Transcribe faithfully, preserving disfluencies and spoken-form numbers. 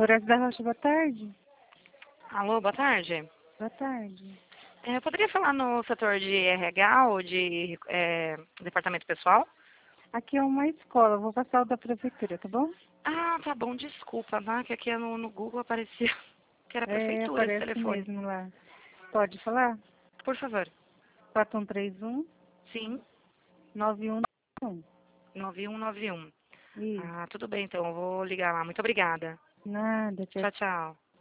Horácio da Rocha, boa tarde. Alô, boa tarde. Boa tarde. É, eu poderia falar no setor de R H ou de é, departamento pessoal? Aqui é uma escola, vou passar o da prefeitura, tá bom? Ah, tá bom, desculpa, tá? Que aqui no, no Google aparecia que era É, prefeitura esse aparece telefone. mesmo lá. Pode falar? Por favor. quatro um três um, Sim, nove um um. nove um nove um. Isso. Ah, tudo bem, então, eu vou ligar lá. Muito obrigada. Nada, tchau. Tchau, tchau.